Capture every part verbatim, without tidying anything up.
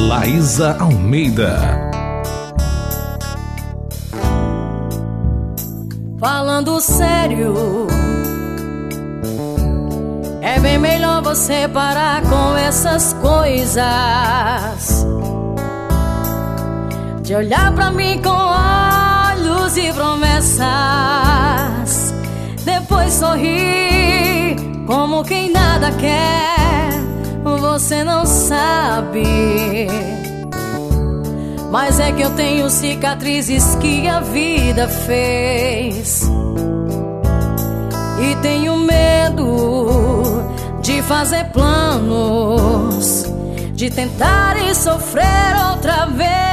Laísa Almeida. Falando sério, é bem melhor você parar com essas coisas, de olhar pra mim com olhos e promessas, depois sorrir como quem nada quer. Você não sabe, mas é que eu tenho cicatrizes que a vida fez, e tenho medo de fazer planos, de tentar e sofrer outra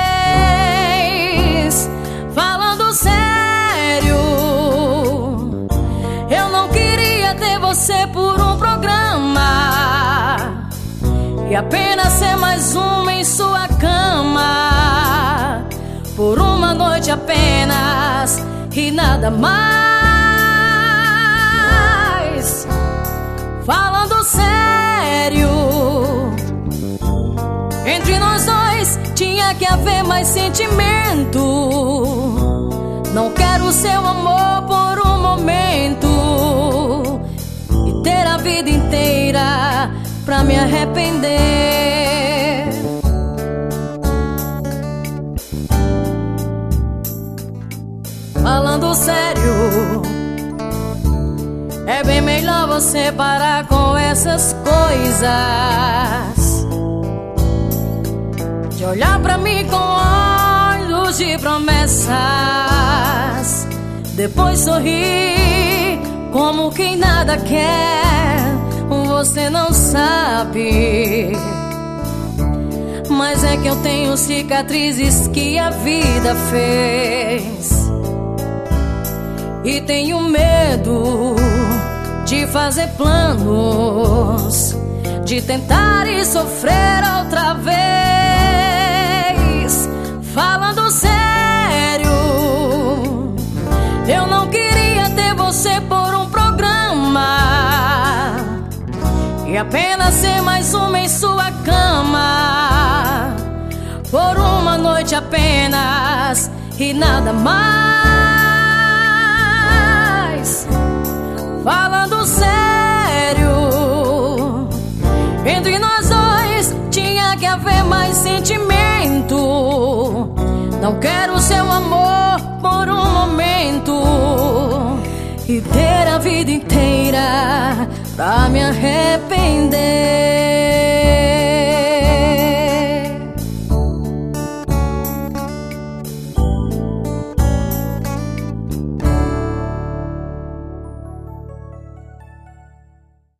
vez. Falando sério, eu não queria ter você por um programa e apenas ser mais uma em sua cama, por uma noite apenas e nada mais. Falando sério, entre nós dois tinha que haver mais sentimento. Não quero seu amor por um momento e ter a vida inteira pra me arrepender. Falando sério, é bem melhor você parar com essas coisas, de olhar pra mim com olhos de promessas, depois sorrir como quem nada quer. Você não sabe, mas é que eu tenho cicatrizes que a vida fez, e tenho medo de fazer planos, de tentar e sofrer outra vez. Falando sério, eu não queria ter você por um programa e apenas ser mais uma em sua cama, por uma noite apenas e nada mais. Falando sério, entre nós dois tinha que haver mais sentimento. Não quero seu amor por um momento e ter a vida inteira pra me arrepender.